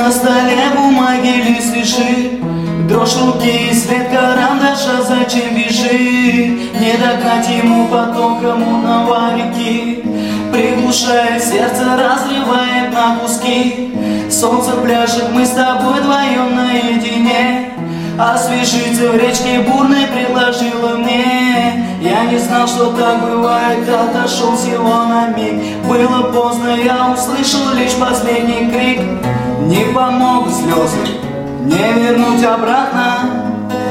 на столе бумаги лист лежит, дрожь руки и свет карандаша, зачем бежит? Не догнать ему потоком унова реки, приглушая сердце, разрывает на куски. Солнце пляшет, мы с тобой вдвоем наедине, освежиться в речке бурной предложила мне. Я не знал, что так бывает, отошел всего на миг. Было поздно, я услышал лишь последний крик. Не помогут слезы, не вернуть обратно.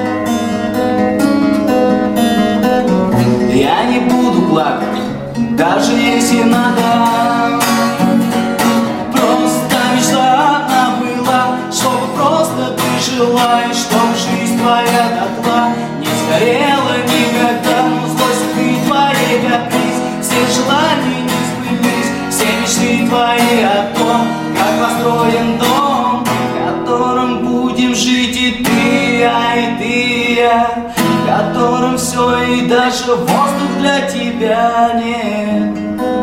Я не буду плакать, даже если надо. Просто мечта одна была, чтобы просто ты жила, и чтоб жизнь твоя дотла не сгорела никогда. Но злость ты твоей каприз, все желания не сбылись, все мечты твои о том, как построен дом, в котором будем жить и ты, я, и ты, я, в котором все и даже воздух для тебя нет.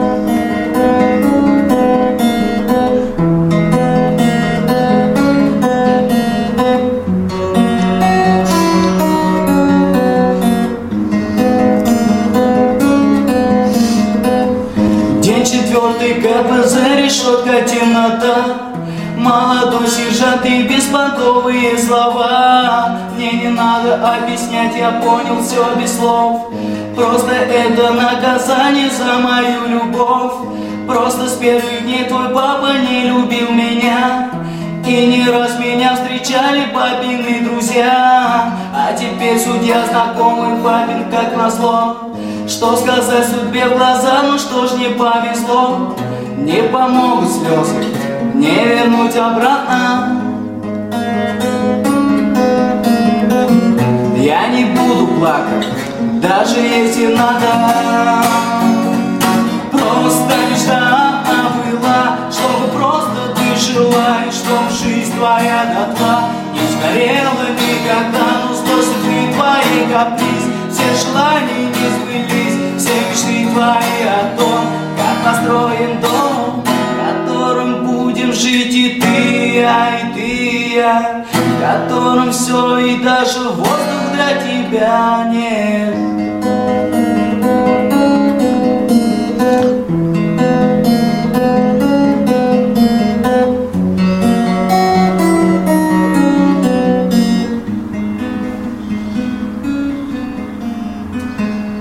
Четвертый КПЗ, решетка, темнота, молодой сержант и беспонтовые слова. Мне не надо объяснять, я понял все без слов. Просто это наказание за мою любовь. Просто с первых дней твой папа не любил меня, и не раз меня встречали папины друзья. А теперь судья знакомый папин, как назло. Что сказать судьбе в глаза, ну что ж, не повезло. Не помогут слезы, не вернуть обратно. Я не буду плакать, даже если надо. Просто мечта одна была, чтобы просто ты жила, и чтоб жизнь твоя дотла не сгорела никогда. Но злость ты твоей каприз, все желания не сбылись, все мечты твои о том, как построен дом, в котором будем жить и ты, я, и ты, я, в котором все и даже воздух для тебя нет.